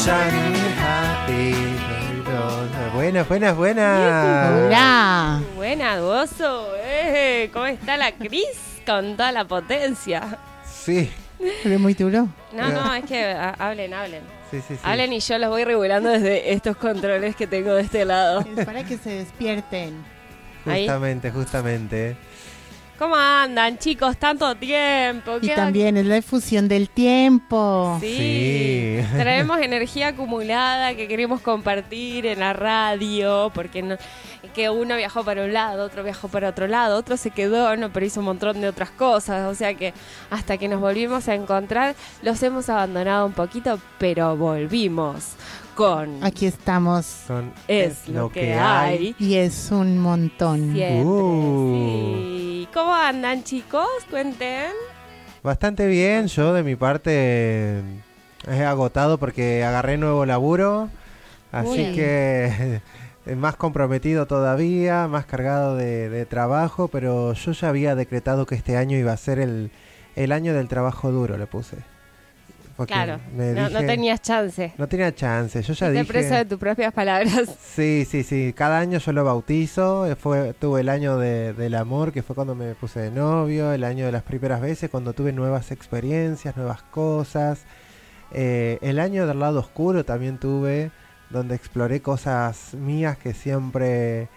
Shiny happy. Buenas, buenas, buenas. Hola. Buena, Gozo. ¿Cómo está la Cris? Con toda la potencia. Sí. Pero es muy duro. No, es que hablen. Sí. Hablen y yo los voy regulando desde estos controles que tengo de este lado. Es para que se despierten. Ahí. Justamente. ¿Cómo andan, chicos? Tanto tiempo. Y también es la difusión del tiempo. Sí. Traemos energía acumulada que queremos compartir en la radio, porque no, que uno viajó para un lado, otro viajó para otro lado, otro se quedó, no, pero hizo un montón de otras cosas. O sea que hasta que nos volvimos a encontrar, los hemos abandonado un poquito, pero volvimos con... Aquí estamos. Con Es lo que hay. Y es un montón. Siempre, sí. ¿Cómo andan, chicos? Cuenten. Bastante bien, yo de mi parte he agotado porque agarré nuevo laburo, así Bien. que más comprometido todavía, más cargado de trabajo, pero yo ya había decretado que este año iba a ser el año del trabajo duro, le puse. Porque Claro, me no dije- tenías chance. No tenía chance, yo ya Te dije... preso de tus propias palabras. Sí, cada año yo lo bautizo, tuve el año del amor, que fue cuando me puse de novio, el año de las primeras veces, cuando tuve nuevas experiencias, nuevas cosas, el año del lado oscuro también tuve, donde exploré cosas mías que siempre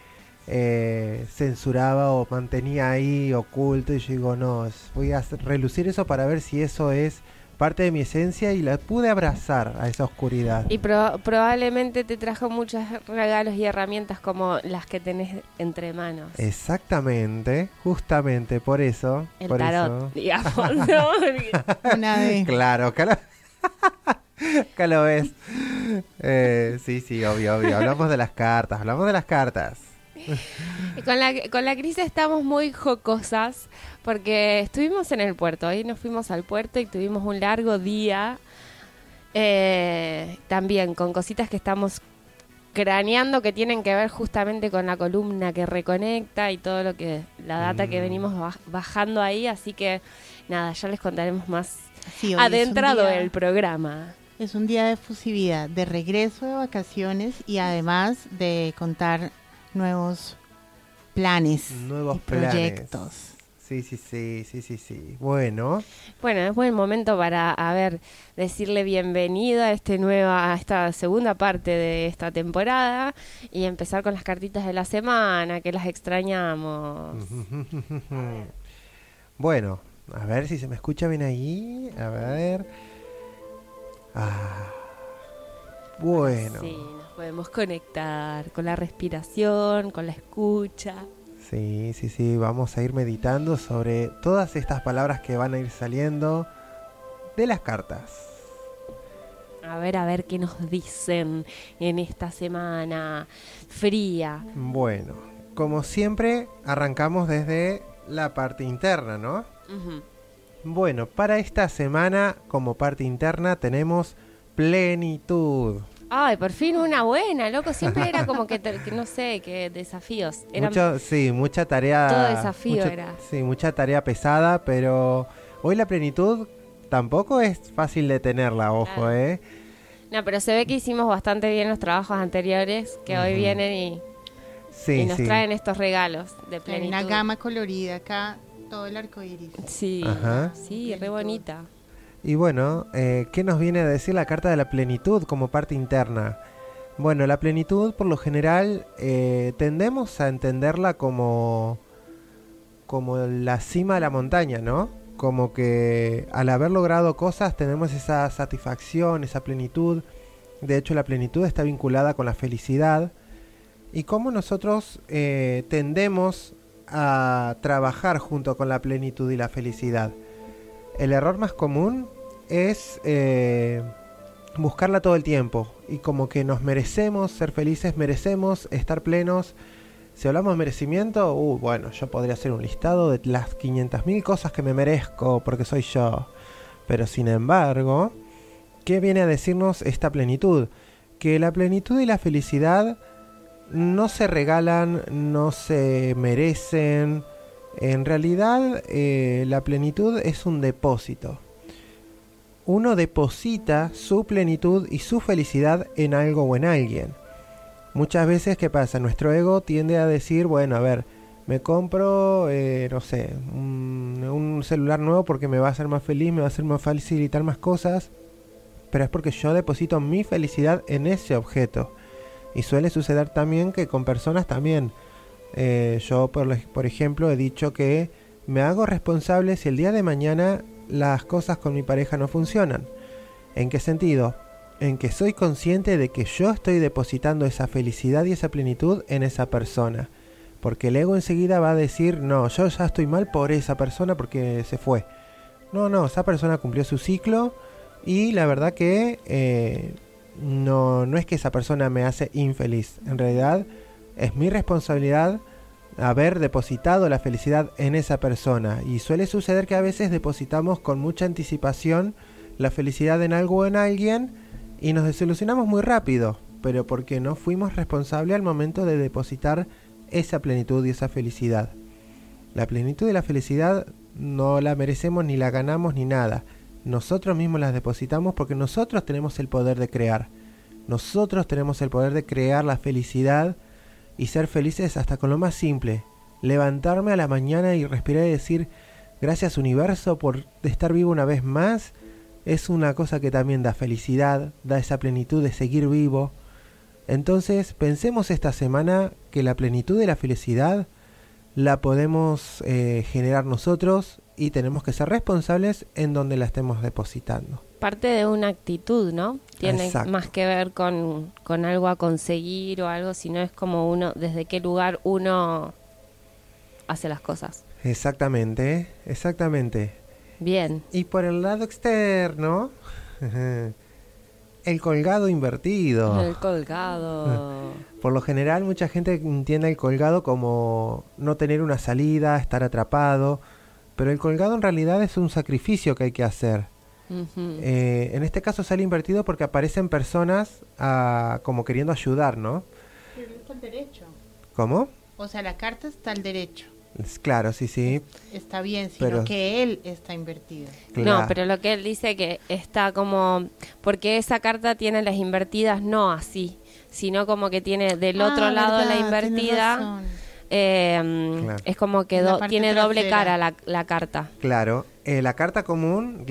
censuraba o mantenía ahí oculto, y yo digo, no, voy a relucir eso para ver si eso es parte de mi esencia, y la pude abrazar a esa oscuridad. Y probablemente te trajo muchos regalos y herramientas como las que tenés entre manos. Exactamente, justamente por eso. El por tarot, eso. digamos, ¿no? Una vez. Claro, acá lo ves. Sí, obvio. Hablamos de las cartas. Y con la crisis estamos muy jocosas porque estuvimos en el puerto. Hoy nos fuimos al puerto y tuvimos un largo día. También con cositas que estamos craneando que tienen que ver justamente con la columna que reconecta y todo lo que la data que venimos bajando ahí. Así que nada, ya les contaremos más Sí, hoy adentrado es un día- el programa. Es un día de efusividad, de regreso de vacaciones y además de contar nuevos planes Nuevos y proyectos. Sí. Bueno, Bueno, es buen momento para, decirle bienvenido a esta segunda parte de esta temporada y empezar con las cartitas de la semana, que las extrañamos. bueno, a ver si se me escucha bien ahí. A ver. Bueno. Sí, nos podemos conectar con la respiración, con la escucha. Sí, vamos a ir meditando sobre todas estas palabras que van a ir saliendo de las cartas. A ver qué nos dicen en esta semana fría. Bueno, como siempre, arrancamos desde la parte interna, ¿no? Ujú. Bueno, para esta semana, como parte interna, tenemos plenitud. Ay, por fin una buena, loco. Siempre era como que no sé, que desafíos. Eran Mucha tarea. todo desafío era. Sí, mucha tarea pesada, pero hoy la plenitud tampoco es fácil de tenerla, ojo, Claro. No, pero se ve que hicimos bastante bien los trabajos anteriores, que hoy vienen y nos traen estos regalos de Hay plenitud. una gama colorida acá, todo el arco iris. Sí, Ajá. sí, re bonita. Y bueno, ¿qué nos viene a decir la carta de la plenitud como parte interna? Bueno, la plenitud por lo general tendemos a entenderla como la cima de la montaña, ¿no? Como que al haber logrado cosas tenemos esa satisfacción, esa plenitud. De hecho, la plenitud está vinculada con la felicidad. Y cómo nosotros tendemos a trabajar junto con la plenitud y la felicidad. El error más común es buscarla todo el tiempo y como que nos merecemos ser felices, merecemos estar plenos. Si hablamos de merecimiento, bueno, yo podría hacer un listado de las 500.000 cosas que me merezco porque soy yo. Pero sin embargo, ¿qué viene a decirnos esta plenitud? Que la plenitud y la felicidad no se regalan, no se merecen. En realidad, la plenitud es un depósito. uno deposita su plenitud y su felicidad en algo o en alguien. Muchas veces, ¿qué pasa? Nuestro ego tiende a decir, bueno, a ver, me compro, no sé, un celular nuevo porque me va a hacer más feliz, me va a hacer más facilitar más cosas, pero es porque yo deposito mi felicidad en ese objeto. Y suele suceder también que con personas también. Yo, por ejemplo, he dicho que me hago responsable si el día de mañana las cosas con mi pareja no funcionan. ¿En qué sentido? En que soy consciente de que yo estoy depositando esa felicidad y esa plenitud en esa persona. Porque el ego enseguida va a decir, no, yo ya estoy mal por esa persona porque se fue. No, esa persona cumplió su ciclo y la verdad que no es que esa persona me hace infeliz. En realidad es mi responsabilidad haber depositado la felicidad en esa persona. Y suele suceder que a veces depositamos con mucha anticipación la felicidad en algo o en alguien y nos desilusionamos muy rápido, pero porque no fuimos responsables al momento de depositar esa plenitud y esa felicidad. La plenitud y la felicidad no la merecemos ni la ganamos ni nada. Nosotros mismos las depositamos porque nosotros tenemos el poder de crear. Nosotros tenemos el poder de crear la felicidad y ser felices hasta con lo más simple. Levantarme a la mañana y respirar y decir, gracias universo por estar vivo una vez más. Es una cosa que también da felicidad, da esa plenitud de seguir vivo. Entonces pensemos esta semana que la plenitud de la felicidad la podemos generar nosotros y tenemos que ser responsables en donde la estemos depositando. Parte de una actitud, ¿no? Tiene Exacto. más que ver con algo a conseguir o algo, sino es como uno, desde qué lugar uno hace las cosas. Exactamente. Bien. Y por el lado externo, el colgado invertido. El colgado. Por lo general mucha gente entiende el colgado como no tener una salida, estar atrapado, pero el colgado en realidad es un sacrificio que hay que hacer. Uh-huh. En este caso sale invertido porque aparecen personas como queriendo ayudar, ¿no? Pero está al derecho. ¿Cómo? O sea, la carta está al derecho. Claro, sí. Está bien, sino Pero que él está invertido. Claro. No, pero lo que él dice que está como... Porque esa carta tiene las invertidas no así, sino como que tiene del otro lado verdad, la tienes invertida. razón. Claro. Es como que La parte tiene doble trasera. cara la carta. Claro, la carta común,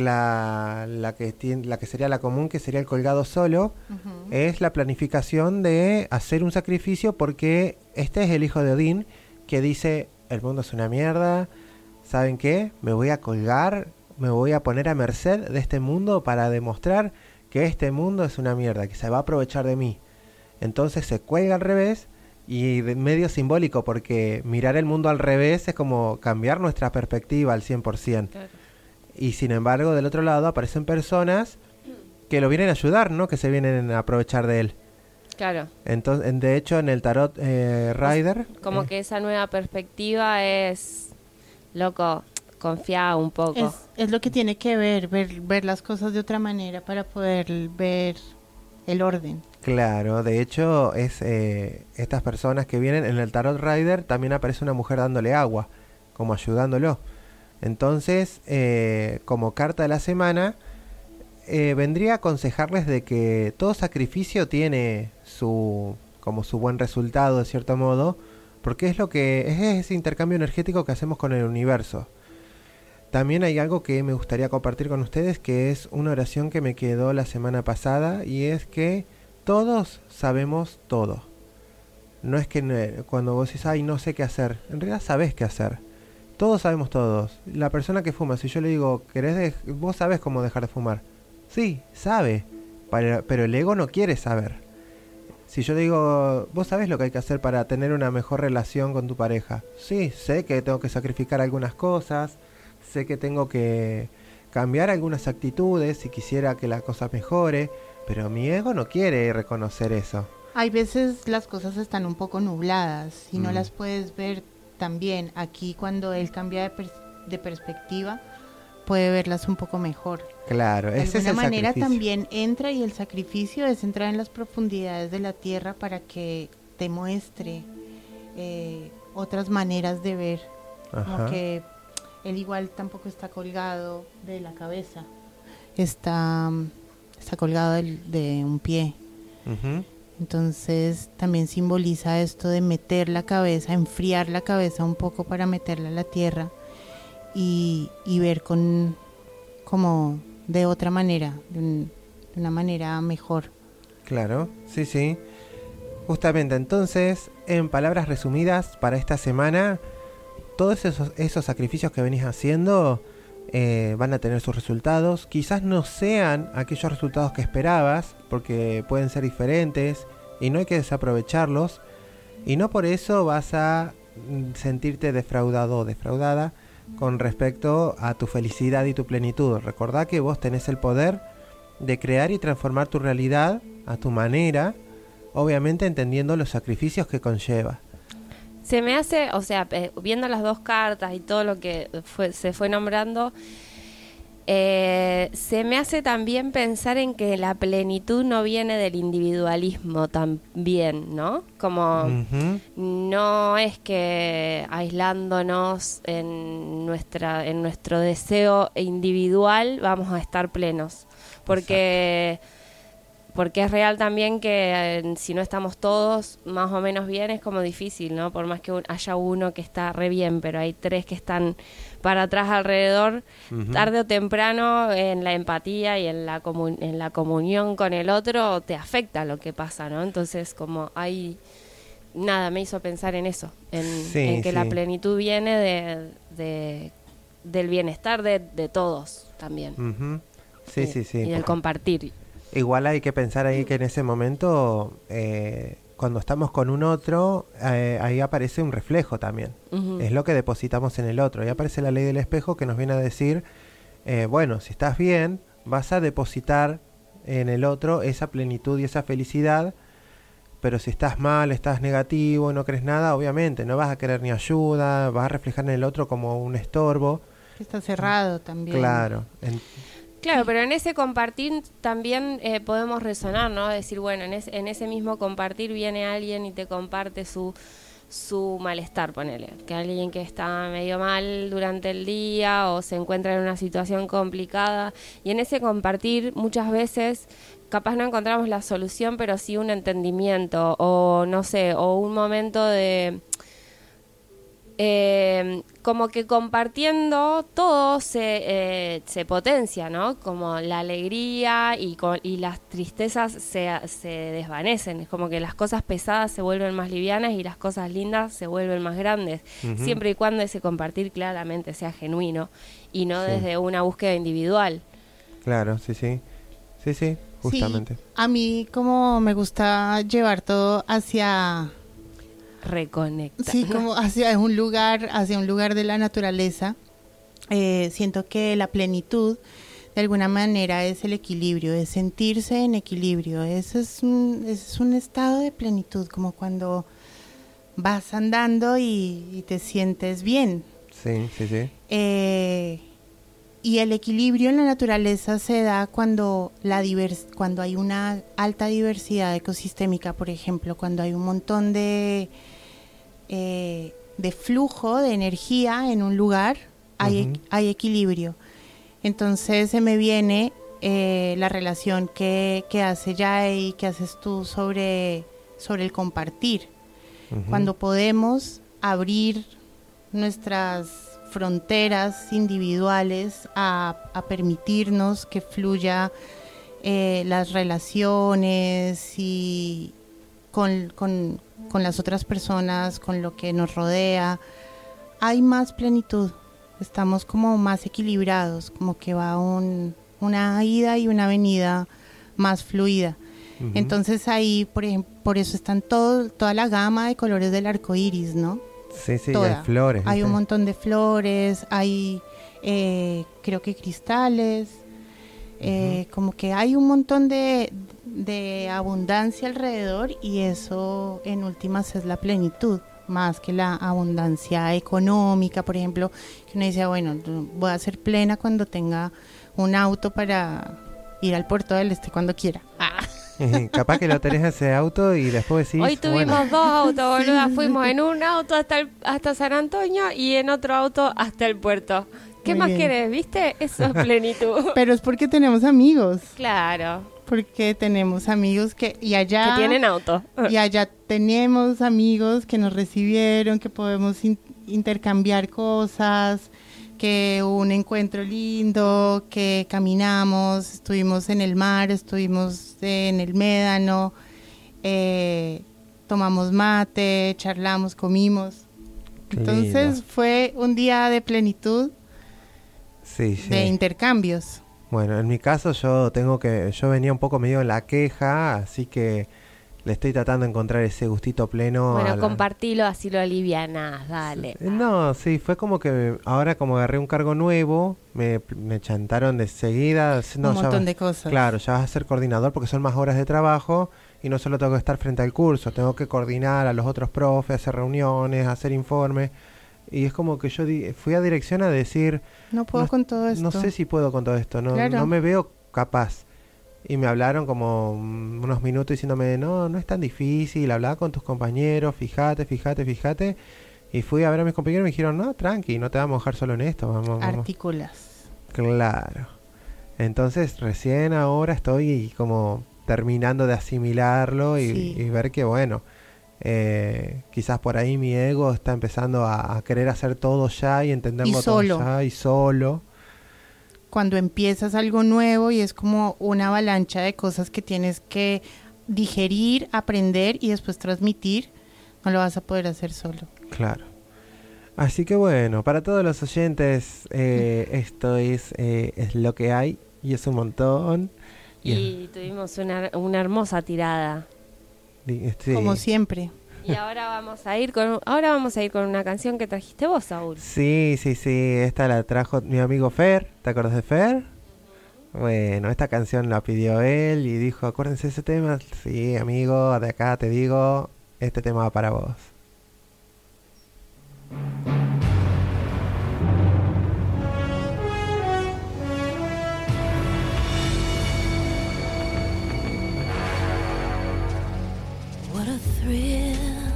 la que sería la común, que sería el colgado solo, Ujú. es la planificación de hacer un sacrificio porque este es el hijo de Odín que dice, el mundo es una mierda, ¿saben qué? Me voy a colgar, me voy a poner a merced de este mundo para demostrar que este mundo es una mierda, que se va a aprovechar de mí. Entonces se cuelga al revés y de medio simbólico porque mirar el mundo al revés es como cambiar nuestra perspectiva al 100%. Claro. Y sin embargo, del otro lado aparecen personas que lo vienen a ayudar, ¿no? Que se vienen a aprovechar de él. Claro. Entonces, de hecho, en el tarot Rider... Como que esa nueva perspectiva es... Loco, confía un poco. Es lo que tiene que ver las cosas de otra manera para poder ver el orden. Claro, de hecho, es estas personas que vienen en el tarot Rider también aparece una mujer dándole agua, como ayudándolo. Entonces, como carta de la semana, vendría a aconsejarles de que todo sacrificio tiene su buen resultado de cierto modo, porque es ese intercambio energético que hacemos con el universo. También hay algo que me gustaría compartir con ustedes, que es una oración que me quedó la semana pasada, y es que todos sabemos todo. No es que cuando vos decís, ay, no sé qué hacer, en realidad sabés qué hacer. Todos sabemos todos. La persona que fuma, si yo le digo, vos sabés cómo dejar de fumar. Sí, sabe, pero el ego no quiere saber. Si yo digo, vos sabés lo que hay que hacer para tener una mejor relación con tu pareja. Sí, sé que tengo que sacrificar algunas cosas, sé que tengo que cambiar algunas actitudes si quisiera que la cosa mejore, pero mi ego no quiere reconocer eso. Hay veces las cosas están un poco nubladas y no las puedes ver tan bien. Aquí cuando él cambia de perspectiva, puede verlas un poco mejor. Claro, De ese es alguna el manera sacrificio. también entra, y el sacrificio es entrar en las profundidades de la tierra para que te muestre otras maneras de ver. Ajá. Como que él igual tampoco está colgado de la cabeza. está colgado de un pie. Ujú. Entonces también simboliza esto de meter la cabeza, enfriar la cabeza un poco para meterla a la tierra y ver como de otra manera, de una manera mejor. Claro, sí, sí. Justamente, entonces, en palabras resumidas, para esta semana, todos esos sacrificios que venís haciendo van a tener sus resultados. Quizás no sean aquellos resultados que esperabas, porque pueden ser diferentes y no hay que desaprovecharlos. Y no por eso vas a sentirte defraudado o defraudada con respecto a tu felicidad y tu plenitud. Recordá que vos tenés el poder de crear y transformar tu realidad a tu manera, obviamente entendiendo los sacrificios que conlleva. Se me hace, o sea, viendo las dos cartas y todo lo que se fue nombrando, se me hace también pensar en que la plenitud no viene del individualismo también, ¿no? Como Ujú. no es que aislándonos en nuestro deseo individual vamos a estar plenos, porque es real también que si no estamos todos más o menos bien es como difícil, ¿no? Por más que haya uno que está re bien, pero hay tres que están para atrás alrededor, Ujú. tarde o temprano en la empatía y en la comunión con el otro te afecta lo que pasa, ¿no? Entonces como nada, me hizo pensar en eso, en que la plenitud viene del bienestar de todos también. Ujú. Sí, sí, sí. Y del compartir. Igual hay que pensar ahí que en ese momento, cuando estamos con un otro, ahí aparece un reflejo también. Ujú. Es lo que depositamos en el otro. Ahí aparece la ley del espejo que nos viene a decir, bueno, si estás bien, vas a depositar en el otro esa plenitud y esa felicidad, pero si estás mal, estás negativo, no crees nada, obviamente no vas a querer ni ayuda, vas a reflejar en el otro como un estorbo. Está cerrado también. Claro. Claro, pero en ese compartir también podemos resonar, ¿no? Decir, bueno, en ese mismo compartir viene alguien y te comparte su malestar, ponele. Que alguien que está medio mal durante el día o se encuentra en una situación complicada. Y en ese compartir muchas veces capaz no encontramos la solución, pero sí un entendimiento o no sé, o un momento de... como que compartiendo todo se potencia, ¿no? Como la alegría y las tristezas se desvanecen. Es como que las cosas pesadas se vuelven más livianas y las cosas lindas se vuelven más grandes. Ujú. Siempre y cuando ese compartir claramente sea genuino y no Sí. desde una búsqueda individual. Claro, sí, sí. Sí, sí, justamente. Sí, a mí como me gusta llevar todo hacia... Reconecta. Sí, como hacia un lugar de la naturaleza. Siento que la plenitud, de alguna manera, es el equilibrio, es sentirse en equilibrio. Ese es un estado de plenitud, como cuando vas andando y te sientes bien. Sí, sí, sí. Y el equilibrio en la naturaleza se da cuando hay una alta diversidad ecosistémica, por ejemplo, cuando hay un montón de flujo de energía en un lugar, hay equilibrio. Entonces se me viene la relación que hace Jai, que haces tú sobre el compartir. Ujú. Cuando podemos abrir nuestras fronteras individuales a permitirnos que fluya las relaciones y con las otras personas, con lo que nos rodea, hay más plenitud, estamos como más equilibrados, como que va una ida y una venida más fluida. Ujú. Entonces ahí, por ejemplo, por eso están toda la gama de colores del arco iris, ¿no? Sí, sí, Toda. hay flores. Hay ¿viste? un montón de flores, hay creo que cristales, como que hay un montón de abundancia alrededor y eso en últimas es la plenitud, más que la abundancia económica, por ejemplo, que uno dice, bueno, voy a ser plena cuando tenga un auto para ir al Puerto del Este cuando quiera. Capaz que lo tenés ese auto y después decís, Hoy tuvimos bueno, dos autos, boluda. Fuimos en un auto hasta San Antonio y en otro auto hasta el puerto. ¿Qué Muy más bien. querés? ¿Viste? Eso es plenitud. Pero es porque tenemos amigos. Claro. Porque tenemos amigos y allá... Que tienen auto. Y allá tenemos amigos que nos recibieron, que podemos intercambiar cosas, que un encuentro lindo, que caminamos, estuvimos en el mar, estuvimos en el médano, tomamos mate, charlamos, comimos. Qué Entonces lindo. fue un día de plenitud, Sí, sí. de intercambios. Bueno, en mi caso yo venía un poco medio en la queja, así que le estoy tratando de encontrar ese gustito pleno. Bueno, compartilo, así lo alivianás, dale. No, sí, fue como que ahora como agarré un cargo nuevo, me chantaron de seguida. No, Un ya montón va- de cosas. Claro, ya vas a ser coordinador porque son más horas de trabajo y no solo tengo que estar frente al curso, tengo que coordinar a los otros profes, hacer reuniones, hacer informes. Y es como que yo fui a dirección a decir, No puedo No- con todo esto. no sé si puedo con todo esto, Claro. no me veo capaz. Y me hablaron como unos minutos diciéndome, no es tan difícil, hablá con tus compañeros, fíjate. Y fui a ver a mis compañeros y me dijeron, no, tranqui, no te vamos a dejar solo en esto, vamos. Artículas. Claro. Entonces recién ahora estoy como terminando de asimilarlo Sí. y ver que bueno, quizás por ahí mi ego está empezando a querer hacer todo ya y entenderlo Y todo solo. ya y solo. Cuando empiezas algo nuevo y es como una avalancha de cosas que tienes que digerir, aprender y después transmitir, no lo vas a poder hacer solo. Claro. Así que bueno, para todos los oyentes, esto es lo que hay y es un montón. Y tuvimos una hermosa tirada. Sí. Como siempre. Y ahora vamos a ir con una canción que trajiste vos, Saúl. Sí, esta la trajo mi amigo Fer, ¿te acuerdas de Fer? Bueno, esta canción la pidió él y dijo, acuérdense de ese tema. Sí, amigo, de acá te digo, este tema va para vos. What a thrill,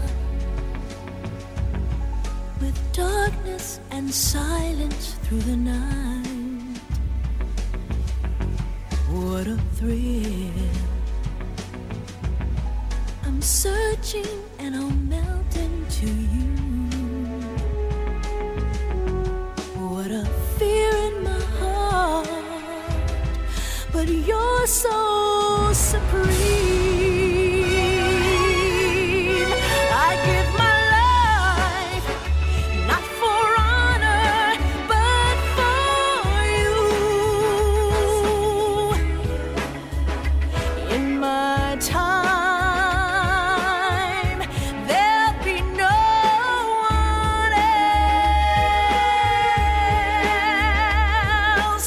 with darkness and silence through the night. What a thrill, I'm searching and I'll melt into you. What a fear in my heart, but you're so supreme. I give my life, not for honor, but for you. In my time, there'll be no one else.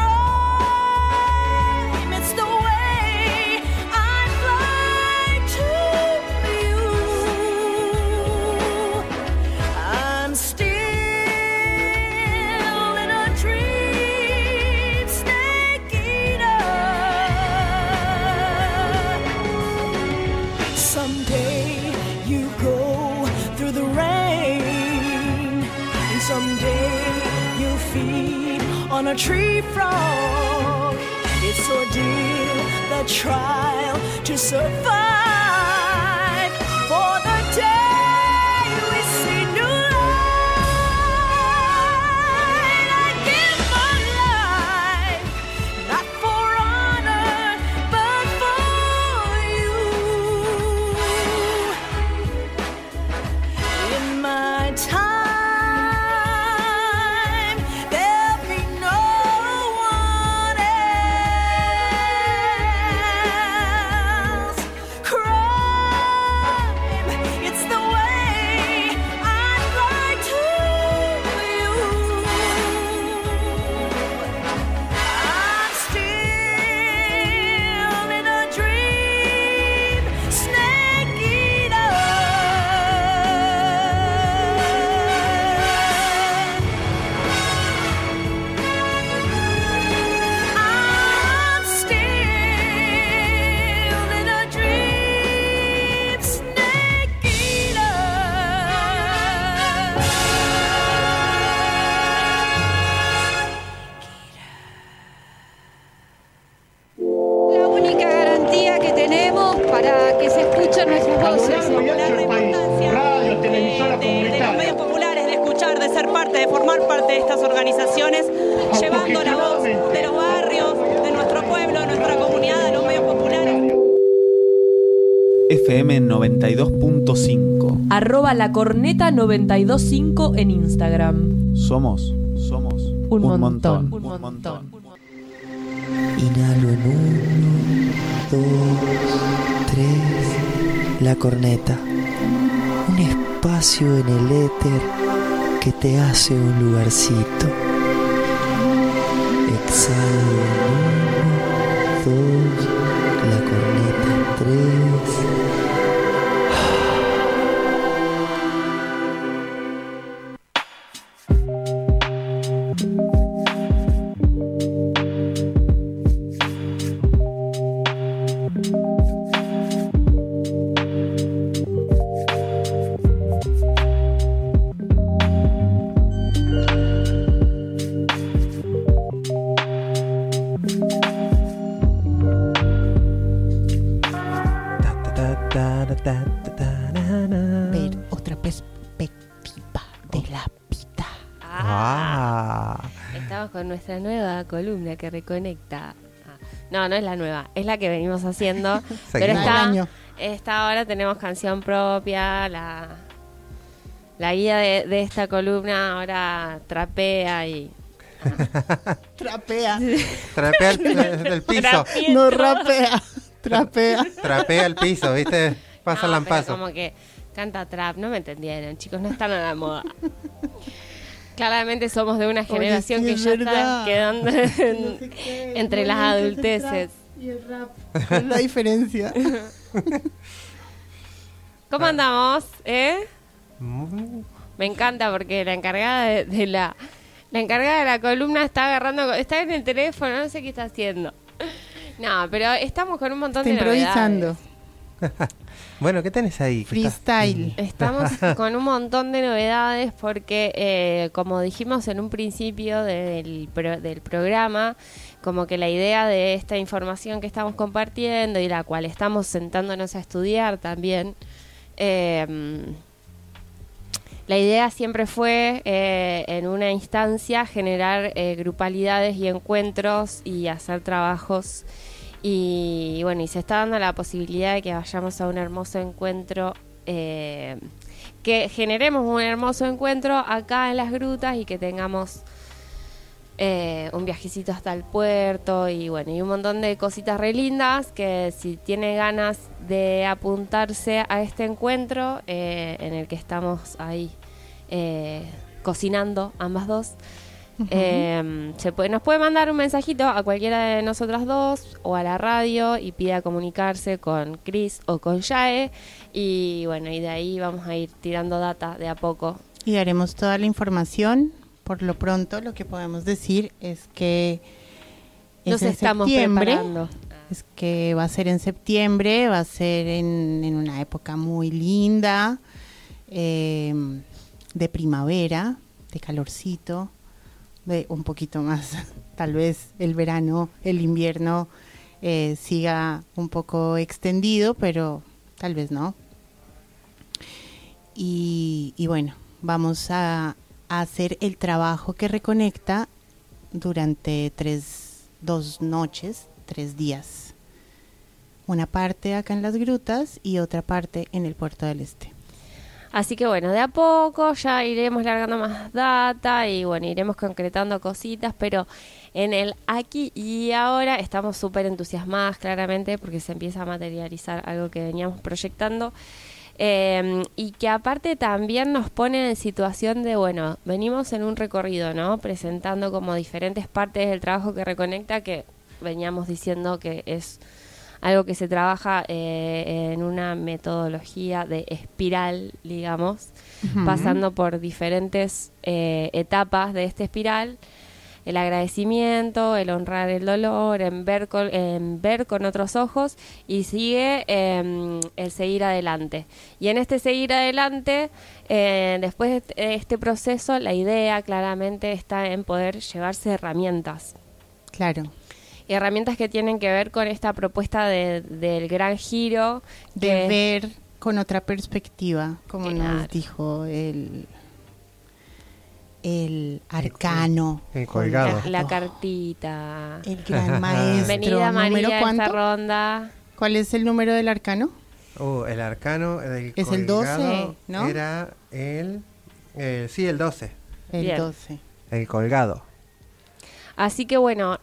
Crime, it's the way I fly to you. I'm still in a dream, snake eater. Someday you go through the rain, and someday you'll feed on a tree frog. It's ordeal, the trial to survive. For the day we see new light, I give my life, not for honor, but for you. In my time, there'll be no one else. formar parte de estas organizaciones, llevando la voz de los barrios, de nuestro pueblo, de nuestra comunidad, de los medios populares. FM 92.5. @lacorneta925 en Instagram. Somos Un montón. Inhalo en 1, 2, 3. La corneta. Un espacio en el éter que te hace un lugarcito. Exhalo en 1, 2. La corneta en 3. Ver otra perspectiva de la vida. Estamos con nuestra nueva columna que reconecta. No es la nueva, es la que venimos haciendo. Pero esta ahora tenemos canción propia. La guía de esta columna ahora trapea y... Trapea. Trapea el piso. No rapea. Trapea. Trapea el piso, ¿viste? Pasa No, lampazo. pero como que canta trap, no me entendieron, chicos, no están a la moda. Claramente somos de una generación sí, que es ya verdad. está quedando entre las adulteces. Y el rap. Es la diferencia. ¿Cómo andamos? Mm. Me encanta porque la encargada de la encargada de la columna está en el teléfono, no sé qué está haciendo. No, pero estamos con un montón Está de novedades. improvisando. Bueno, ¿qué tenés ahí? Freestyle. Estamos con un montón de novedades porque, como dijimos en un principio del programa, como que la idea de esta información que estamos compartiendo y la cual estamos sentándonos a estudiar también, la idea siempre fue, en una instancia, generar grupalidades y encuentros y hacer trabajos. Y bueno, y se está dando la posibilidad de que vayamos a un hermoso encuentro, que generemos un hermoso encuentro acá en las grutas y que tengamos un viajecito hasta el puerto y bueno, y un montón de cositas re lindas que si tiene ganas de apuntarse a este encuentro, en el que estamos ahí cocinando ambas dos. Nos puede mandar un mensajito a cualquiera de nosotras dos o a la radio y pida comunicarse con Cris o con Yae y bueno, y de ahí vamos a ir tirando data de a poco. Y daremos toda la información. Por lo pronto, lo que podemos decir es que Nos en estamos septiembre. preparando. Es que va a ser en septiembre, va a ser en una época muy linda, de primavera, de calorcito, de un poquito más, tal vez el verano, el invierno siga un poco extendido, pero tal vez no. Y bueno, vamos a hacer el trabajo que reconecta durante 2 noches, 3 días. Una parte acá en las grutas y otra parte en el Puerto del Este. Así que bueno, de a poco ya iremos largando más data y bueno, iremos concretando cositas, pero en el aquí y ahora estamos súper entusiasmadas claramente porque se empieza a materializar algo que veníamos proyectando. Y que aparte también nos pone en situación de, bueno, venimos en un recorrido, ¿no? Presentando como diferentes partes del trabajo que reconecta, que veníamos diciendo que es algo que se trabaja en una metodología de espiral, digamos, pasando por diferentes etapas de esta espiral. El agradecimiento, el honrar el dolor, en ver con otros ojos y sigue el seguir adelante. Y en este seguir adelante, después de este proceso, la idea claramente está en poder llevarse herramientas. Claro. Y herramientas que tienen que ver con esta propuesta del gran giro. De ver con otra perspectiva, como Claro. nos dijo el arcano. El colgado. La cartita. El gran maestro. Bienvenida María ¿Número a cuánto? esta ronda. ¿Cuál es el número del arcano? El arcano del Es el colgado 12, ¿no? Era sí, el 12. El Bien. 12. El colgado. Así que bueno,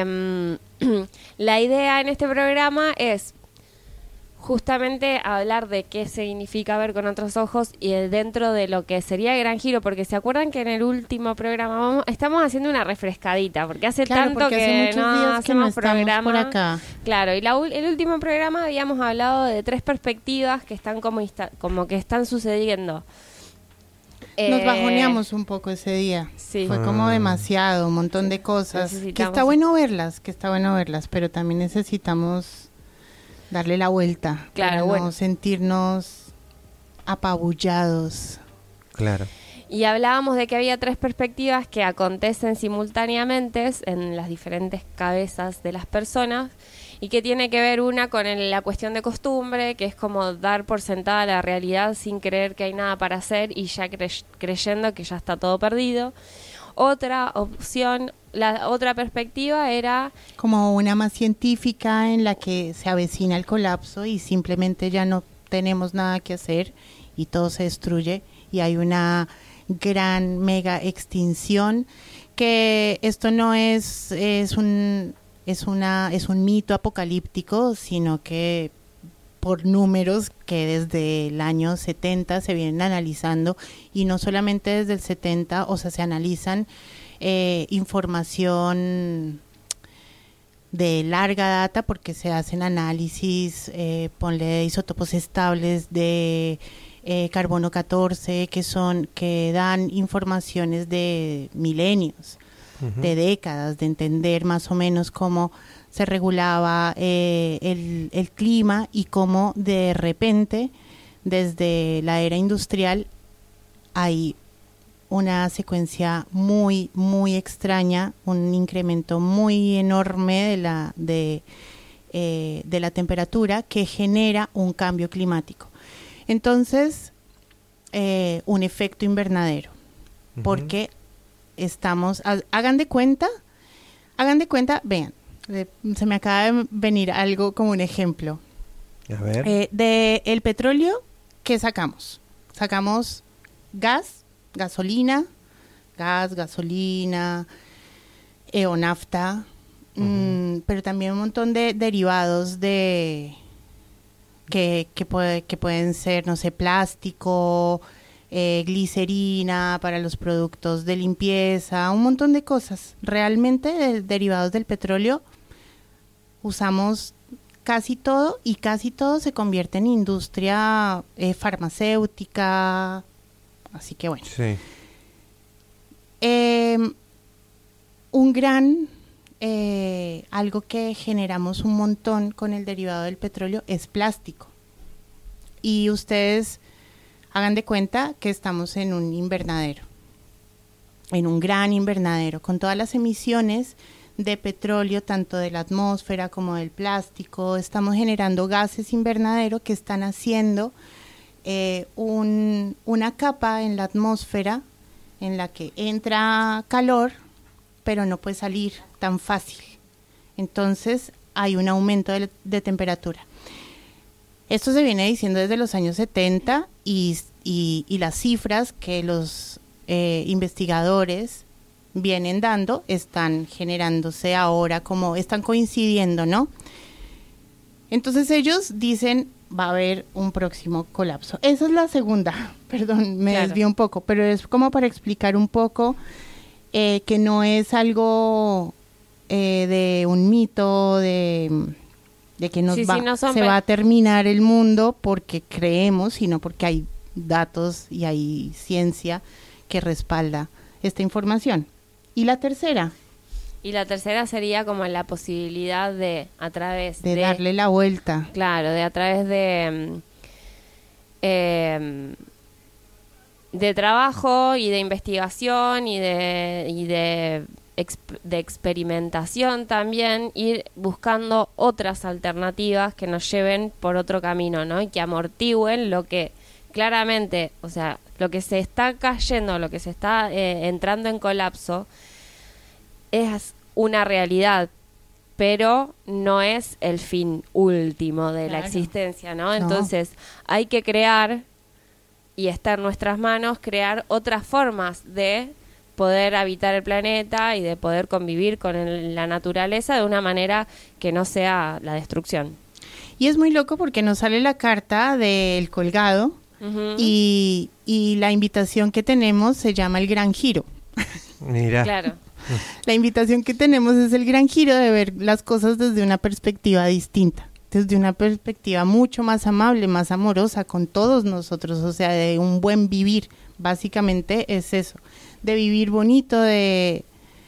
la idea en este programa es justamente hablar de qué significa ver con otros ojos y dentro de lo que sería Gran Giro, porque se acuerdan que en el último programa estamos haciendo una refrescadita, porque hace Claro, tanto porque hace que muchos no días que no hacemos estamos programa por acá. Claro, y el último programa habíamos hablado de 3 perspectivas que están como que están sucediendo. Nos bajoneamos un poco ese día. Sí. Fue como demasiado, un montón de cosas. Que Necesitamos- está bueno verlas, pero también necesitamos darle la vuelta. Claro, para bueno. no sentirnos apabullados. Claro. Y hablábamos de que había 3 perspectivas que acontecen simultáneamente en las diferentes cabezas de las personas y que tiene que ver una con la cuestión de costumbre, que es como dar por sentada la realidad sin creer que hay nada para hacer y ya creyendo que ya está todo perdido. Otra opción, la otra perspectiva era Como una más científica en la que se avecina el colapso y simplemente ya no tenemos nada que hacer y todo se destruye y hay una gran mega extinción, que esto no es un mito apocalíptico, sino que por números que desde el año 70 se vienen analizando, y no solamente desde el 70, o sea, se analizan información de larga data porque se hacen análisis, ponle de isótopos estables de carbono 14 que dan informaciones de milenios, de décadas, de entender más o menos cómo se regulaba el clima y cómo de repente desde la era industrial hay una secuencia muy muy extraña, un incremento muy enorme de la temperatura que genera un cambio climático. Entonces, un efecto invernadero, porque estamos, hagan de cuenta, vean, se me acaba de venir algo como un ejemplo. A ver. De el petróleo, ¿qué sacamos? Sacamos gasolina, o nafta, pero también un montón de derivados que pueden ser, no sé, plástico, glicerina para los productos de limpieza, un montón de cosas. Realmente derivados del petróleo usamos casi todo, y casi todo se convierte en industria farmacéutica, así que bueno. Sí. Un gran, algo que generamos un montón con el derivado del petróleo es plástico. Y ustedes hagan de cuenta que estamos en un invernadero, en un gran invernadero, con todas las emisiones de petróleo, tanto de la atmósfera como del plástico. Estamos generando gases invernadero que están haciendo una capa en la atmósfera en la que entra calor, pero no puede salir tan fácil. Entonces hay un aumento de temperatura. Esto se viene diciendo desde los años 70 y las cifras que los investigadores vienen dando están generándose ahora, como están coincidiendo, ¿no? Entonces ellos dicen va a haber un próximo colapso. Esa es la segunda, perdón, me desvío un poco, pero es como para explicar un poco que no es algo de un mito, de que se va a terminar el mundo porque creemos, sino porque hay datos y hay ciencia que respalda esta información. ¿Y la tercera? Y la tercera sería como la posibilidad de, a través de darle la vuelta. Claro, a través de trabajo y de investigación y de experimentación también, ir buscando otras alternativas que nos lleven por otro camino, ¿no? Y que amortigüen lo que claramente, o sea, lo que se está cayendo, lo que se está entrando en colapso, es una realidad, pero no es el fin último de la existencia, ¿no? Entonces hay que crear, y está en nuestras manos, crear otras formas de poder habitar el planeta y de poder convivir con la naturaleza de una manera que no sea la destrucción. Y es muy loco porque nos sale la carta del colgado y la invitación que tenemos se llama el Gran Giro. Mira. Claro. La invitación que tenemos es el gran giro de ver las cosas desde una perspectiva distinta, desde una perspectiva mucho más amable, más amorosa con todos nosotros, o sea, de un buen vivir. Básicamente es eso, de vivir bonito, de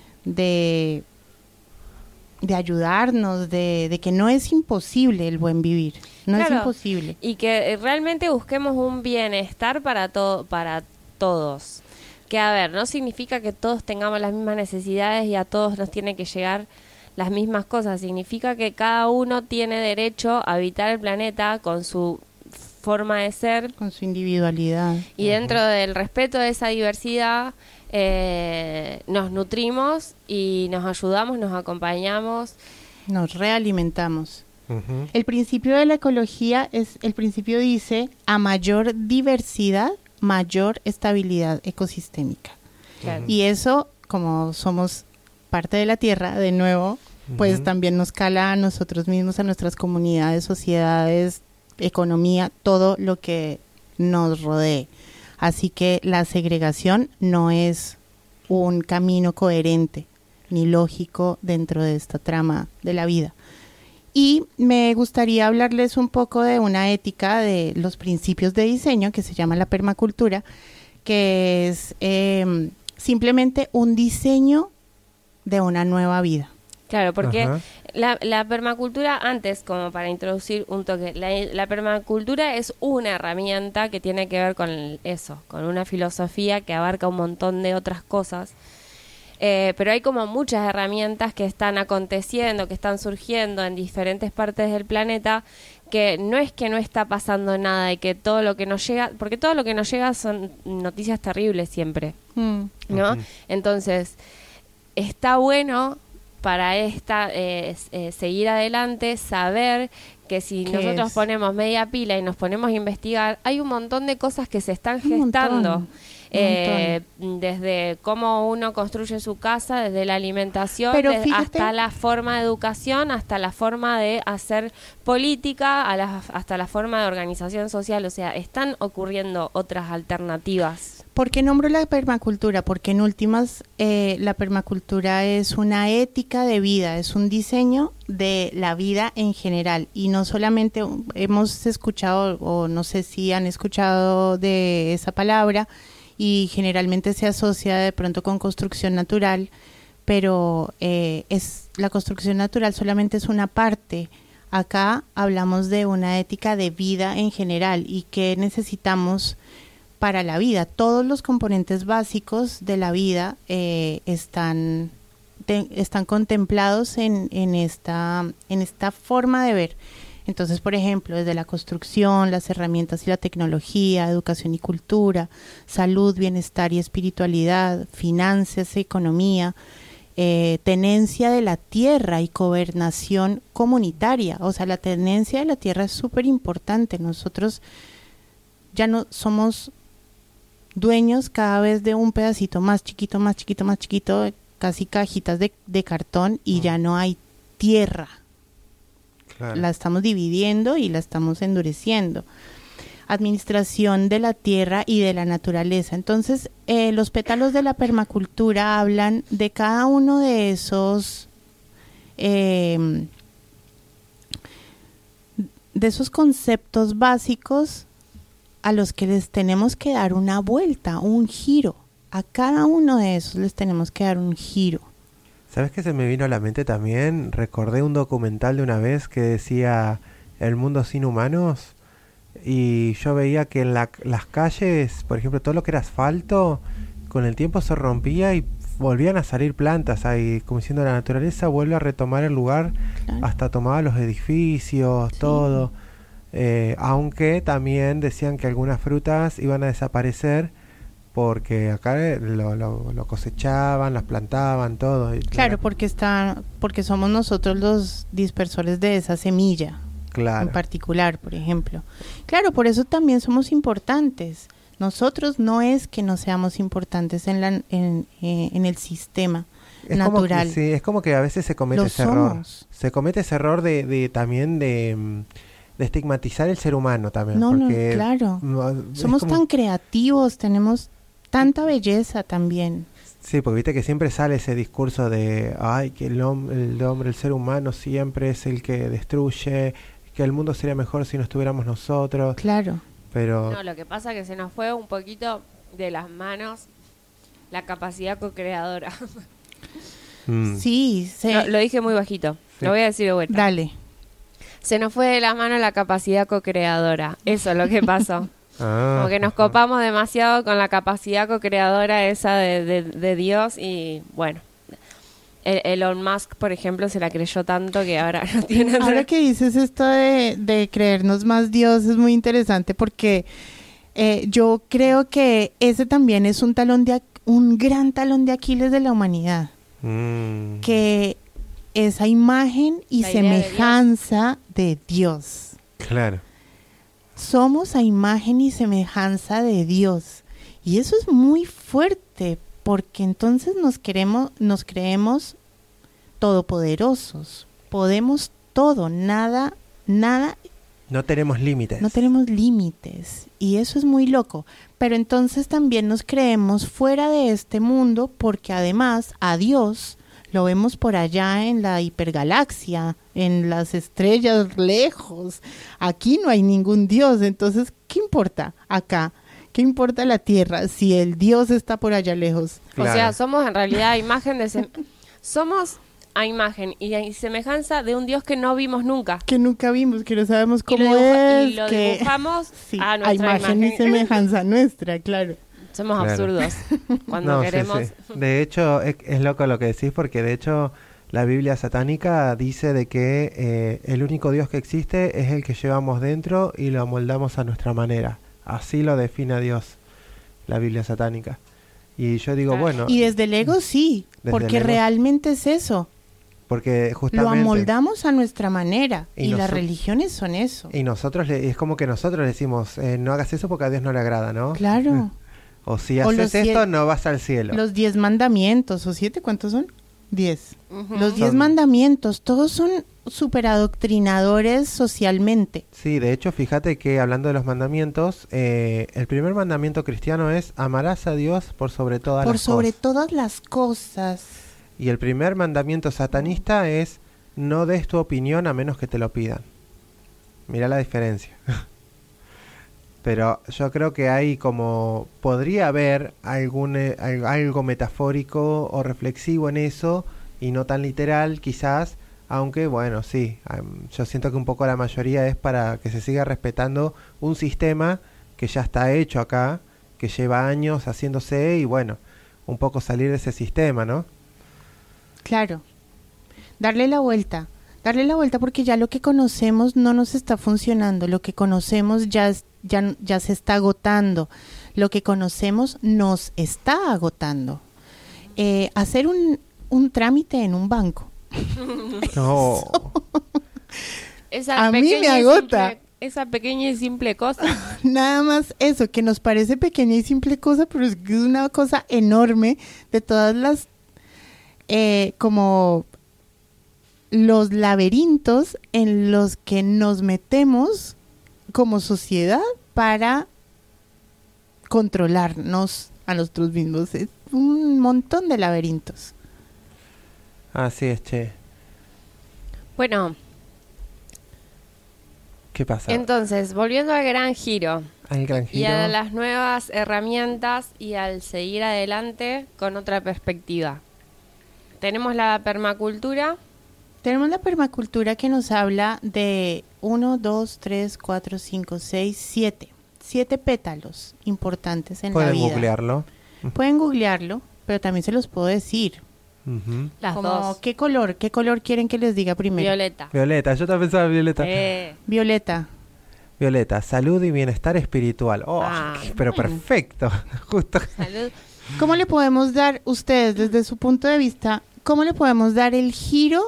ayudarnos, de que no es imposible el buen vivir, no es imposible. Y que realmente busquemos un bienestar para todos. Que, a ver, no significa que todos tengamos las mismas necesidades y a todos nos tiene que llegar las mismas cosas. Significa que cada uno tiene derecho a habitar el planeta con su forma de ser. Con su individualidad. Y dentro del respeto de esa diversidad nos nutrimos y nos ayudamos, nos acompañamos. Nos realimentamos. El principio de la ecología el principio dice, a mayor diversidad, mayor estabilidad ecosistémica. Claro. Y eso, como somos parte de la Tierra, de nuevo, pues también nos cala a nosotros mismos, a nuestras comunidades, sociedades, economía, todo lo que nos rodee. Así que la segregación no es un camino coherente ni lógico dentro de esta trama de la vida. Y me gustaría hablarles un poco de una ética de los principios de diseño que se llama la permacultura, que es simplemente un diseño de una nueva vida. Claro, porque la permacultura, antes, como para introducir un toque, la permacultura es una herramienta que tiene que ver con eso, con una filosofía que abarca un montón de otras cosas. Pero hay como muchas herramientas que están aconteciendo, que están surgiendo en diferentes partes del planeta, que no es que no está pasando nada y que todo lo que nos llega, porque todo lo que nos llega son noticias terribles siempre, ¿no? Entonces, está bueno para seguir adelante, saber que si nosotros ponemos media pila y nos ponemos a investigar, hay un montón de cosas que se están gestando. Desde cómo uno construye su casa, desde la alimentación, hasta la forma de educación, hasta la forma de hacer política, hasta la forma de organización social. O sea, están ocurriendo otras alternativas. ¿Por qué nombro la permacultura? Porque en últimas la permacultura es una ética de vida, es un diseño de la vida en general, y no solamente hemos escuchado, o no sé si han escuchado de esa palabra, y generalmente se asocia de pronto con construcción natural, pero la construcción natural solamente es una parte. Acá hablamos de una ética de vida en general y qué necesitamos para la vida. Todos los componentes básicos de la vida están contemplados en esta forma de ver. Entonces, por ejemplo, desde la construcción, las herramientas y la tecnología, educación y cultura, salud, bienestar y espiritualidad, finanzas, economía, tenencia de la tierra y gobernación comunitaria. O sea, la tenencia de la tierra es súper importante. Nosotros ya no somos dueños cada vez de un pedacito más chiquito, más chiquito, más chiquito, casi cajitas de cartón, y ya no hay tierra. Claro. La estamos dividiendo y la estamos endureciendo. Administración de la tierra y de la naturaleza. Entonces, los pétalos de la permacultura hablan de cada uno de esos conceptos básicos a los que les tenemos que dar una vuelta, un giro. A cada uno de esos les tenemos que dar un giro. ¿Sabes qué se me vino a la mente también? Recordé un documental de una vez que decía El mundo sin humanos, y yo veía que en las calles, por ejemplo, todo lo que era asfalto, con el tiempo se rompía y volvían a salir plantas ahí, como diciendo la naturaleza vuelve a retomar el lugar, hasta tomaba los edificios, todo. Aunque también decían que algunas frutas iban a desaparecer porque acá lo cosechaban, las plantaban, todo. Y Claro, porque somos nosotros los dispersores de esa semilla claro. en particular, por ejemplo. Claro, por eso también somos importantes. Nosotros no es que no seamos importantes en el sistema natural. Sí, es como que a veces se comete ese error. Se comete ese error de también de estigmatizar el ser humano también. No, porque claro. Somos tan creativos, tenemos tanta belleza también. Sí, porque viste que siempre sale ese discurso de, ay, que el hombre, el ser humano siempre es el que destruye, que el mundo sería mejor si no estuviéramos nosotros. Claro. Pero No, lo que pasa es que se nos fue un poquito de las manos la capacidad co-creadora. Sí, Lo dije muy bajito, Sí. lo voy a decir de vuelta. Dale. Se nos fue de las manos la capacidad co-creadora, eso es lo que pasó. Como que nos copamos demasiado con la capacidad co-creadora esa de Dios y bueno, Elon Musk, por ejemplo, se la creyó tanto que ahora no tiene... Ahora que dices esto de creernos más Dios es muy interesante porque yo creo que ese también es un gran talón de Aquiles de la humanidad. Que esa imagen y La idea de semejanza de Dios. claro. Somos a imagen y semejanza de Dios. Y eso es muy fuerte, porque entonces nos creemos todopoderosos. Podemos todo, nada. No tenemos límites. No tenemos límites. Y eso es muy loco. Pero entonces también nos creemos fuera de este mundo, porque además a Dios lo vemos por allá en la hipergalaxia, en las estrellas lejos. Aquí no hay ningún Dios, entonces, ¿qué importa acá? ¿Qué importa la Tierra si el Dios está por allá lejos? Claro. O sea, somos en realidad somos a imagen y a semejanza de un Dios que no vimos nunca. Que nunca vimos, que no sabemos cómo y es. lo que... dibujamos Sí, a a nuestra imagen y semejanza nuestra, claro. Somos Claro. absurdos cuando No, sí, queremos. sí. De hecho, es loco lo que decís, porque de hecho la Biblia satánica dice de que el único Dios que existe es el que llevamos dentro y lo amoldamos a nuestra manera. Así lo define a Dios la Biblia satánica. Y yo digo, Claro. bueno, Y desde el ego sí, Desde porque el ego. realmente es eso. porque Lo justamente... amoldamos a nuestra manera. Y Y las noso- religiones son eso. Y nosotros, es como que nosotros le decimos, no hagas eso porque a Dios no le agrada, ¿no? Claro. O si O haces los esto, 10 no vas al cielo. Los 10 mandamientos, o 7, ¿cuántos son? 10. Ujú. Los 10 Son- mandamientos, todos son súper adoctrinadores socialmente. Sí, de hecho, fíjate que hablando de los mandamientos, el primer mandamiento cristiano es amarás a Dios por sobre todas Por las sobre cosas. todas las cosas. Y el primer mandamiento satanista es no des tu opinión a menos que te lo pidan. Mirá la diferencia. Pero yo creo que hay podría haber algo metafórico o reflexivo en eso y no tan literal quizás, aunque bueno, sí, yo siento que un poco la mayoría es para que se siga respetando un sistema que ya está hecho acá, que lleva años haciéndose y bueno, un poco salir de ese sistema, ¿no? Claro. Darle la vuelta porque ya lo que conocemos no nos está funcionando. Lo que conocemos ya se está agotando. Lo que conocemos nos está agotando. Hacer un trámite en un banco. No. Esa A mí pequeña me y agota. esa pequeña y simple cosa. Nada más eso, que nos parece pequeña y simple cosa, pero es que es una cosa enorme de todas las, como los laberintos en los que nos metemos como sociedad para controlarnos a nosotros mismos. Es un montón de laberintos. Así es, che. Bueno, ¿Qué pasa? entonces, volviendo al gran giro Al gran y giro. a las nuevas herramientas y al seguir adelante con otra perspectiva. Tenemos la permacultura. Tenemos la permacultura que nos habla de 1, 2, 3, 4, 5, 6, 7. 7 pétalos importantes en la Pueden vida. googlearlo. Pueden googlearlo, pero también se los puedo decir. Ujú. Las Como, dos. ¿qué color quieren que les diga primero? Violeta. Violeta, yo también pensaba violeta. Violeta. Violeta, salud y bienestar espiritual. Oh, pero bueno. perfecto. Justo. Salud. ¿Cómo le podemos dar, ustedes, desde su punto de vista, cómo le podemos dar el giro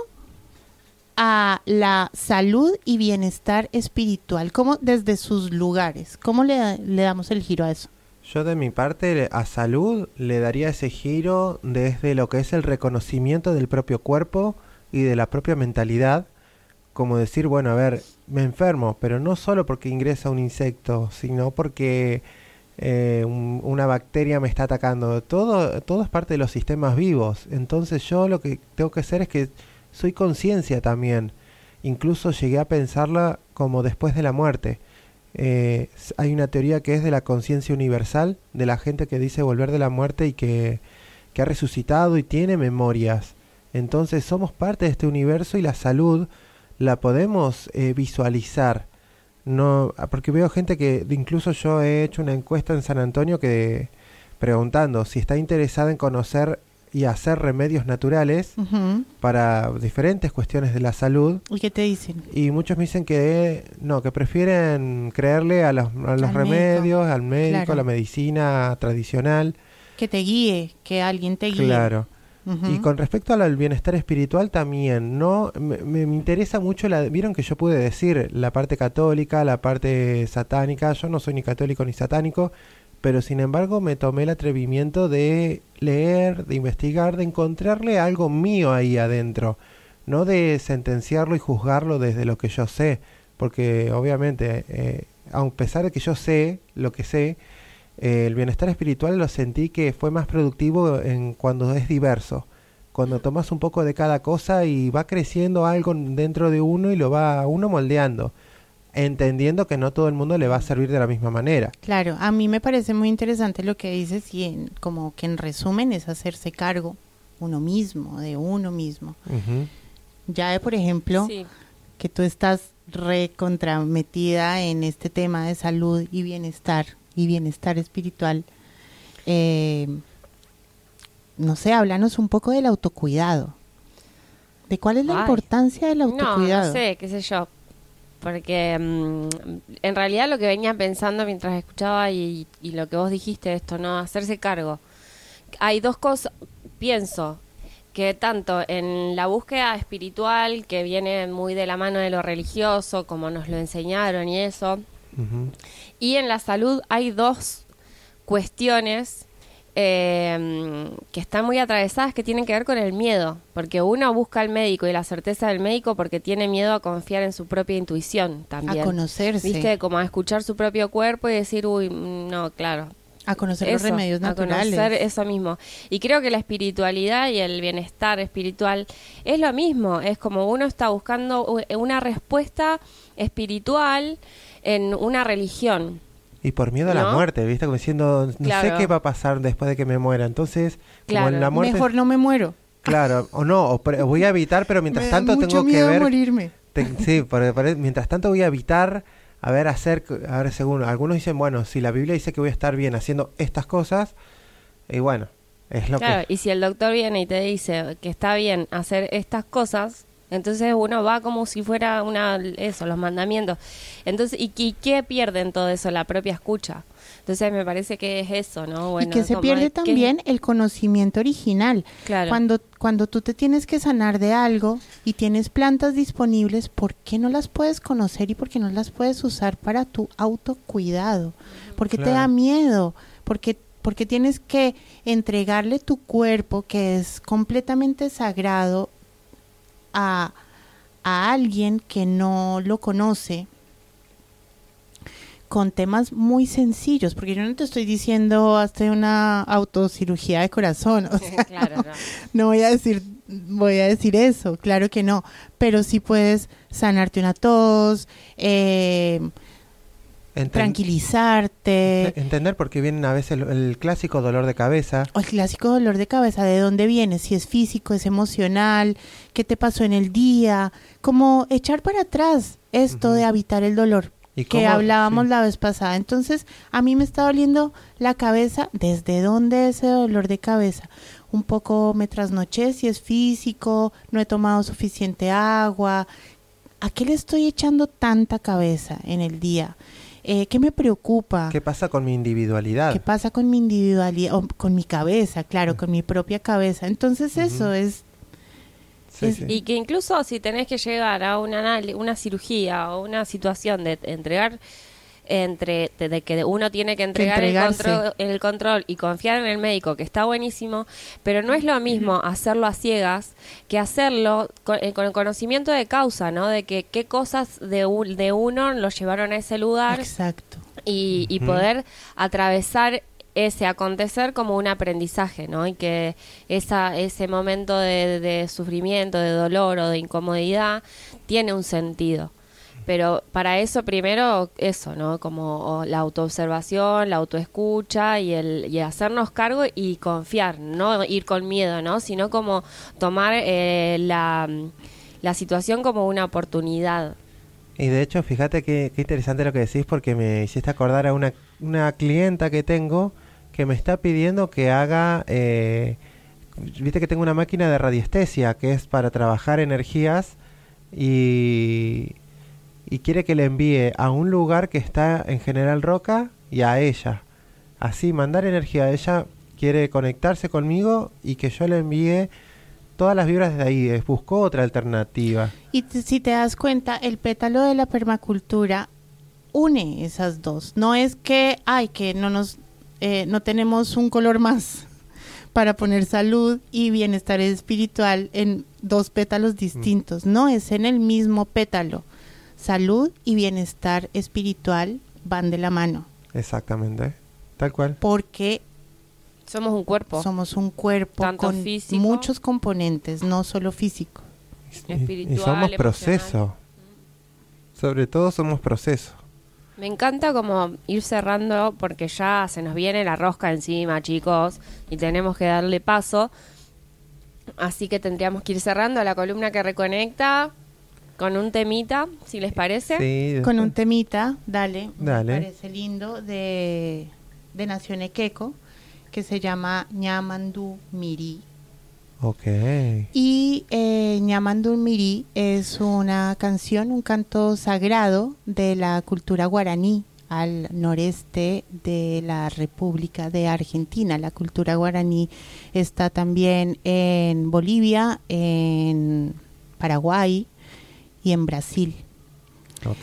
a la salud y bienestar espiritual? ¿Cómo desde sus lugares? ¿Cómo le damos el giro a eso? Yo de mi parte a salud le daría ese giro desde lo que es el reconocimiento del propio cuerpo y de la propia mentalidad, como decir, bueno, a ver, me enfermo, pero no solo porque ingresa un insecto, sino porque una bacteria me está atacando. Todo es parte de los sistemas vivos. Entonces yo lo que tengo que hacer es que soy conciencia también. Incluso llegué a pensarla como después de la muerte. Hay una teoría que es de la conciencia universal, de la gente que dice volver de la muerte y que ha resucitado y tiene memorias. Entonces somos parte de este universo y la salud la podemos visualizar. No, porque veo gente que, incluso yo he hecho una encuesta en San Antonio preguntando si está interesada en conocer y hacer remedios naturales para diferentes cuestiones de la salud. ¿Y qué te dicen? Y muchos me dicen que no, que prefieren creerle a los remedios, al médico, claro. a la medicina tradicional. Que te guíe, que alguien te guíe. Claro. Y con respecto al bienestar espiritual también, ¿no? Me interesa mucho, vieron que yo pude decir la parte católica, la parte satánica. Yo no soy ni católico ni satánico, pero sin embargo me tomé el atrevimiento de leer, de investigar, de encontrarle algo mío ahí adentro, no de sentenciarlo y juzgarlo desde lo que yo sé, porque obviamente, a pesar de que yo sé lo que sé, el bienestar espiritual lo sentí que fue más productivo cuando es diverso, cuando tomas un poco de cada cosa y va creciendo algo dentro de uno y lo va uno moldeando, entendiendo que no todo el mundo le va a servir de la misma manera. Claro, a mí me parece muy interesante lo que dices y como que en resumen es hacerse cargo uno mismo, de uno mismo. Ya por ejemplo, Sí. que tú estás recontrametida en este tema de salud y bienestar espiritual, no sé, háblanos un poco del autocuidado. ¿De cuál es la importancia del autocuidado? No sé, qué sé yo. Porque en realidad lo que venía pensando mientras escuchaba y lo que vos dijiste, esto, ¿no? Hacerse cargo. Hay dos cosas, pienso, que tanto en la búsqueda espiritual, que viene muy de la mano de lo religioso, como nos lo enseñaron y eso, y en la salud hay dos cuestiones que están muy atravesadas, que tienen que ver con el miedo, porque uno busca al médico y la certeza del médico porque tiene miedo a confiar en su propia intuición también. A conocerse. ¿Viste? Como a escuchar su propio cuerpo y decir, uy, no, claro. A conocer los remedios naturales. A conocer eso mismo. Y creo que la espiritualidad y el bienestar espiritual es lo mismo. Es como uno está buscando una respuesta espiritual en una religión. Y por miedo a la muerte, ¿viste? Como diciendo, no sé qué va a pasar después de que me muera. Entonces, como en la muerte... Mejor no me muero. Claro, o no, voy a evitar, pero mientras tanto tengo que ver... morirme. Sí, mientras tanto voy a evitar, a ver, según algunos dicen, bueno, si la Biblia dice que voy a estar bien haciendo estas cosas, y bueno, es lo claro, que... y si el doctor viene y te dice que está bien hacer estas cosas, entonces uno va como si fuera los mandamientos. Entonces, ¿y qué pierde en todo eso? La propia escucha. Entonces me parece que es eso, ¿no? Bueno, y que se pierde también el conocimiento original. Claro. Cuando tú te tienes que sanar de algo y tienes plantas disponibles, ¿por qué no las puedes conocer y por qué no las puedes usar para tu autocuidado? ¿Por qué te da miedo? Porque tienes que entregarle tu cuerpo, que es completamente sagrado, a alguien que no lo conoce, con temas muy sencillos, porque yo no te estoy diciendo hazte una autocirugía de corazón, o sea, claro, no voy a decir eso, claro que no, pero sí puedes sanarte una tos, tranquilizarte. Entender por qué vienen a veces el clásico dolor de cabeza. O el clásico dolor de cabeza, ¿de dónde viene? Si es físico, es emocional, ¿qué te pasó en el día? Como echar para atrás esto de evitar el dolor que hablábamos la vez pasada. Entonces, a mí me está doliendo la cabeza. ¿Desde dónde ese dolor de cabeza? Un poco me trasnoché, si es físico, no he tomado suficiente agua. ¿a qué le estoy echando tanta cabeza en el día? ¿Qué me preocupa? ¿Qué pasa con mi individualidad? ¿Qué pasa con mi individualidad? O con mi cabeza, claro, con mi propia cabeza. Entonces eso es... Sí, sí. Y que incluso si tenés que llegar a una cirugía o una situación de entregar, de que uno tiene que entregar el control y confiar en el médico, que está buenísimo, pero no es lo mismo hacerlo a ciegas que hacerlo con el conocimiento de causa, ¿no? De que qué cosas de uno lo llevaron a ese lugar. Exacto. Y poder atravesar ese acontecer como un aprendizaje, ¿no? Y que ese momento de sufrimiento, de dolor o de incomodidad tiene un sentido. Pero para eso primero eso, ¿no? Como la autoobservación, la autoescucha y hacernos cargo y confiar, no ir con miedo, ¿no? Sino como tomar la situación como una oportunidad. Y de hecho, fíjate qué interesante lo que decís, porque me hiciste acordar a una clienta que tengo que me está pidiendo que haga, viste que tengo una máquina de radiestesia que es para trabajar energías y quiere que le envíe a un lugar que está en General Roca y a ella. Así, mandar energía. Ella quiere conectarse conmigo y que yo le envíe todas las vibras de ahí. Buscó otra alternativa. Y si te das cuenta, el pétalo de la permacultura une esas dos. No es que, que no tenemos un color más para poner salud y bienestar espiritual en dos pétalos distintos. No, es en el mismo pétalo. Salud y bienestar espiritual van de la mano. Exactamente, tal cual. Porque somos un cuerpo. Somos un cuerpo tanto con físico, muchos componentes, no solo físico. Espiritual, y somos emocional. proceso. Sobre todo somos proceso. Me encanta como ir cerrando porque ya se nos viene la rosca encima, chicos, y tenemos que darle paso. Así que tendríamos que ir cerrando la columna que reconecta con un temita, si les parece. Sí, con un temita, dale. Me Dale. parece lindo, de Nación Equeco, que se llama Ñamandu Miri. Ok. Y Ñamandu Miri es una canción, un canto sagrado de la cultura guaraní al noreste de la República de Argentina. La cultura guaraní está también en Bolivia, en Paraguay y en Brasil. Ok.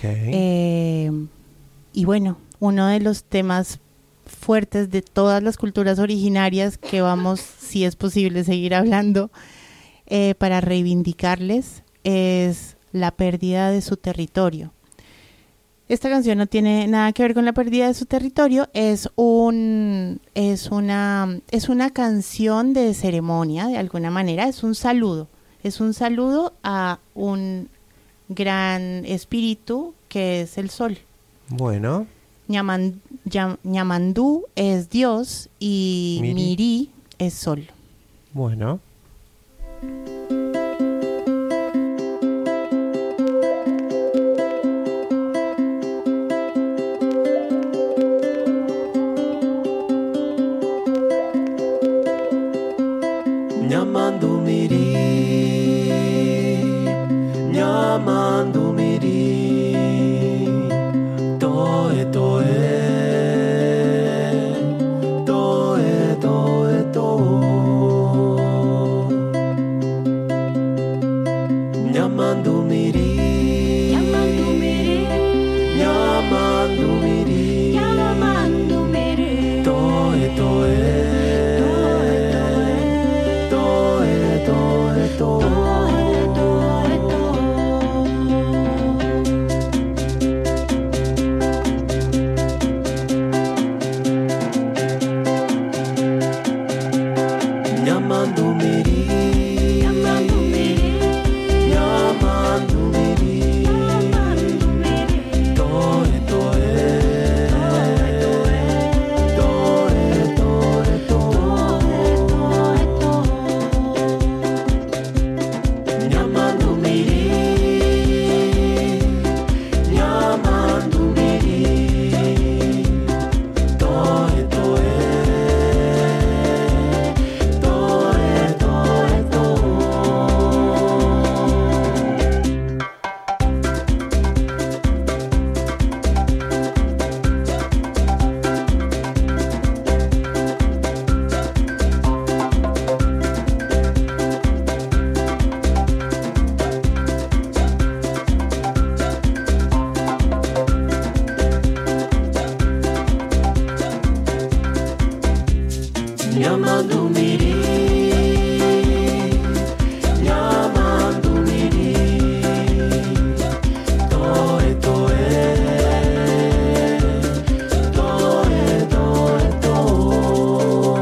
Y bueno, uno de los temas fuertes de todas las culturas originarias que vamos, si es posible, seguir hablando para reivindicarles es la pérdida de su territorio. Esta canción no tiene nada que ver con la pérdida de su territorio, es una canción de ceremonia, de alguna manera, es un saludo a un gran espíritu que es el sol. Bueno. Ñamandú es Dios y Miri es sol. Bueno. Ñamandu Miri, Ñamandu Miri, toe toe, toe toe toe. Nyamandumiri, Nyamandumiri, Toe Toe, Toe Toe Toe.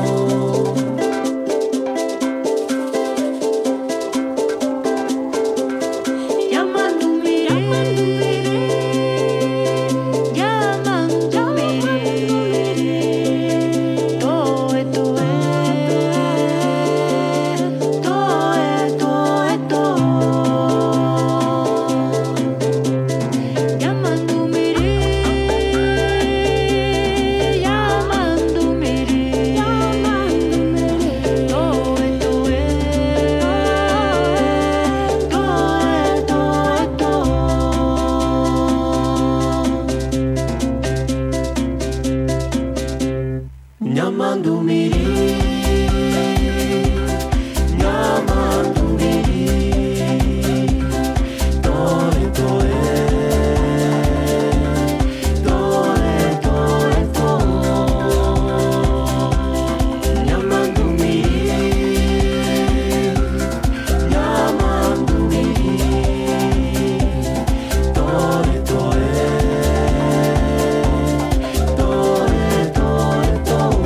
Nyamandumiri, Nyamandumiri, Toe Toe, Toe Toe Toe. Nyamandumiri, Nyamandumiri, Toe Toe, Toe Toe Toe.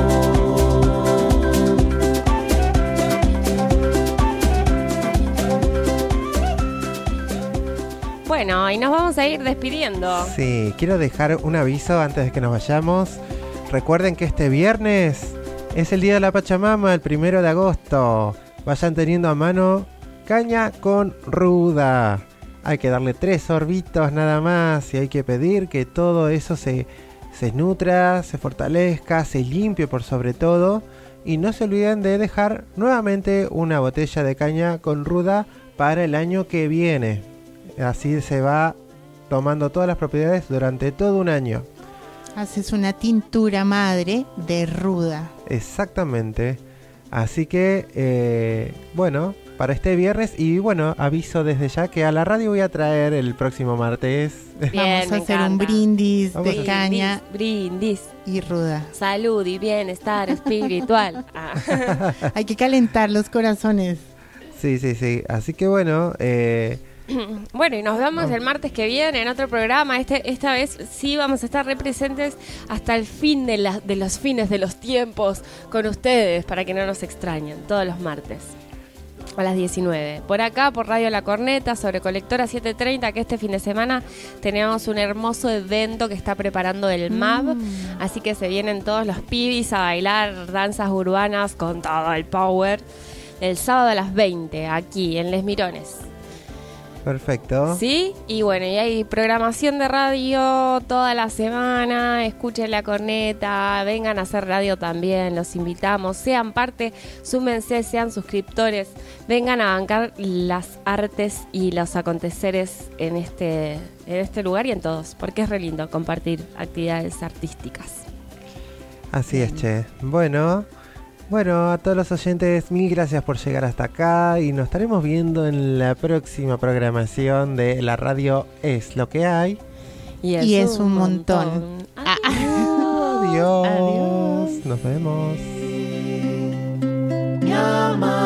Bueno, y nos vamos a ir despidiendo. Sí, quiero dejar un aviso antes de que nos vayamos. Recuerden que este viernes es el Día de la Pachamama, el 1 de agosto. Vayan teniendo a mano caña con ruda. Hay que darle 3 sorbitos nada más y hay que pedir que todo eso se nutra, se fortalezca, se limpie por sobre todo. Y no se olviden de dejar nuevamente una botella de caña con ruda para el año que viene. Así se va tomando todas las propiedades durante todo un año. Haces una tintura madre de ruda. Exactamente. Así que, bueno, para este viernes. Y bueno, aviso desde ya que a la radio voy a traer el próximo martes. Bien, Vamos a me hacer un encanta. brindis Vamos a de hacer- caña Brindis. y ruda. Salud y bienestar espiritual. Ah. Hay que calentar los corazones. Sí, sí, sí. Así que bueno, Bueno, y nos vemos el martes que viene en otro programa. Esta vez sí vamos a estar representes hasta el fin de los fines de los tiempos con ustedes, para que no nos extrañen, todos los martes a las 19. Por acá, por Radio La Corneta, sobre Colectora 730, que este fin de semana tenemos un hermoso evento que está preparando el MAB. Así que se vienen todos los pibis a bailar danzas urbanas con todo el power. El sábado a las 20, aquí en Les Mirones. perfecto. Sí, y bueno, y hay programación de radio toda la semana. Escuchen La Corneta, vengan a hacer radio también, los invitamos. Sean parte, súmense, sean suscriptores, vengan a bancar las artes y los aconteceres en este lugar y en todos, porque es re lindo compartir actividades artísticas. Así es, che. Bueno, a todos los oyentes, mil gracias por llegar hasta acá y nos estaremos viendo en la próxima programación de la radio Es Lo Que Hay. Y es un montón. Adiós. Adiós. Adiós. Nos vemos. Nyama